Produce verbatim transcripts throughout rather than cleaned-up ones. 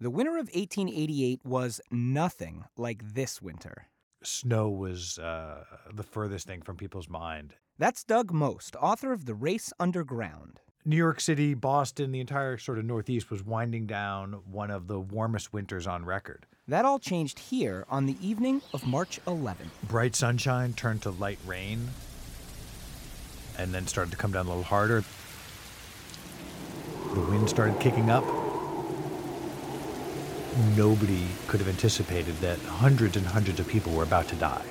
The winter of eighteen eighty-eight was nothing like this winter. Snow was uh, the furthest thing from people's mind. That's Doug Most, author of The Race Underground. New York City, Boston, the entire sort of Northeast was winding down one of the warmest winters on record. That all changed here on the evening of March eleventh. Bright sunshine turned to light rain and then started to come down a little harder. The wind started kicking up. Nobody could have anticipated that hundreds and hundreds of people were about to die.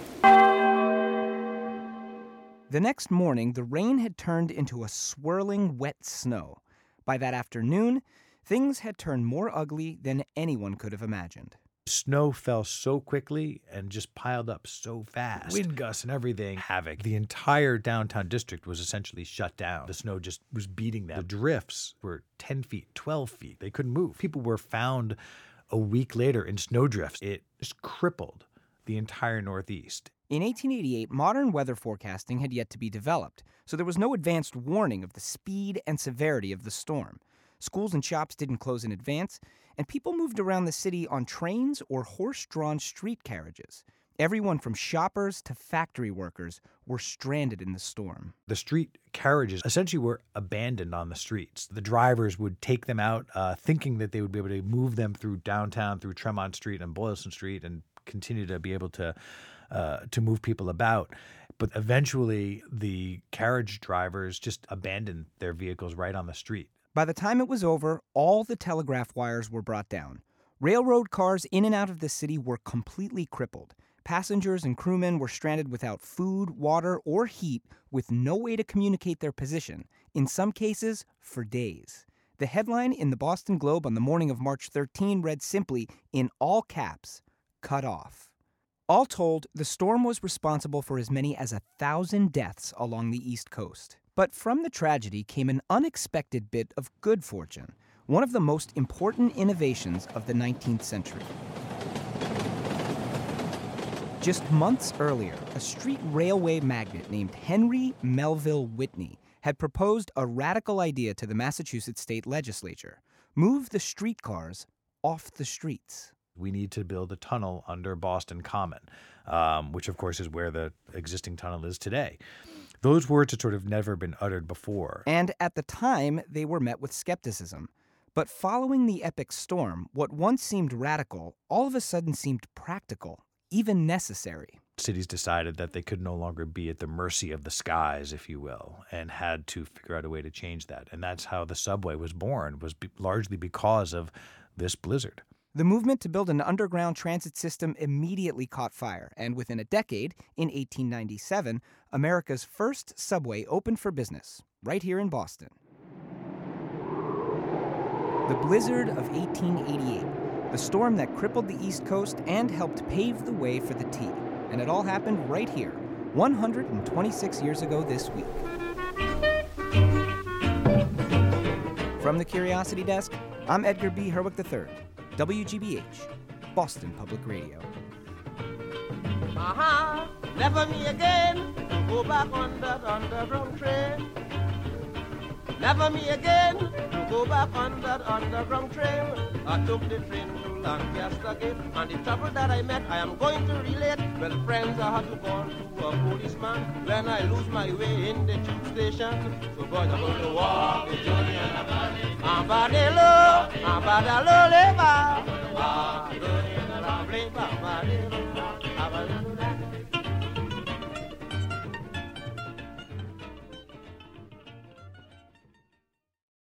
The next morning, the rain had turned into a swirling wet snow. By that afternoon, things had turned more ugly than anyone could have imagined. Snow fell so quickly and just piled up so fast. Wind gusts and everything, havoc. The entire downtown district was essentially shut down. The snow just was beating them. The drifts were ten feet, twelve feet. They couldn't move. People were found a week later in snowdrifts. It just crippled the entire Northeast. In eighteen eighty-eight, modern weather forecasting had yet to be developed, so there was no advanced warning of the speed and severity of the storm. Schools and shops didn't close in advance, and people moved around the city on trains or horse-drawn street carriages. Everyone from shoppers to factory workers were stranded in the storm. The street carriages essentially were abandoned on the streets. The drivers would take them out uh, thinking that they would be able to move them through downtown, through Tremont Street and Boylston Street, and continue to be able to uh, to move people about. But eventually, the carriage drivers just abandoned their vehicles right on the street. By the time it was over, all the telegraph wires were brought down. Railroad cars in and out of the city were completely crippled. Passengers and crewmen were stranded without food, water, or heat, with no way to communicate their position, in some cases, for days. The headline in the Boston Globe on the morning of March thirteenth read simply, in all caps, "Cut off." All told, the storm was responsible for as many as a thousand deaths along the East Coast. But from the tragedy came an unexpected bit of good fortune, one of the most important innovations of the nineteenth century. Just months earlier, a street railway magnate named Henry Melville Whitney had proposed a radical idea to the Massachusetts state legislature: move the streetcars off the streets. We need to build a tunnel under Boston Common, um, which, of course, is where the existing tunnel is today. Those words had sort of never been uttered before. And at the time, they were met with skepticism. But following the epic storm, what once seemed radical all of a sudden seemed practical, even necessary. Cities decided that they could no longer be at the mercy of the skies, if you will, and had to figure out a way to change that. And that's how the subway was born, was be- largely because of this blizzard. The movement to build an underground transit system immediately caught fire, and within a decade, in eighteen ninety-seven, America's first subway opened for business, right here in Boston. The blizzard of eighteen eighty-eight, the storm that crippled the East Coast and helped pave the way for the T. And it all happened right here, one hundred twenty-six years ago this week. From the Curiosity Desk, I'm Edgar B. Herwick the third. W G B H, Boston Public Radio. Uh-huh, never me again, go back on that underground train. Never me again, go back on that underground train. I took the train to Lancaster Gate, and the trouble that I met, I am going to relate. Well, friends, I had to call to a policeman when I lose my way in the tube station. So boys, I'm going to walk the journey and I'm Ambadelo, Ambadalo, Leva, Ambadelo, Leva, Ambadelo, Ambadelo.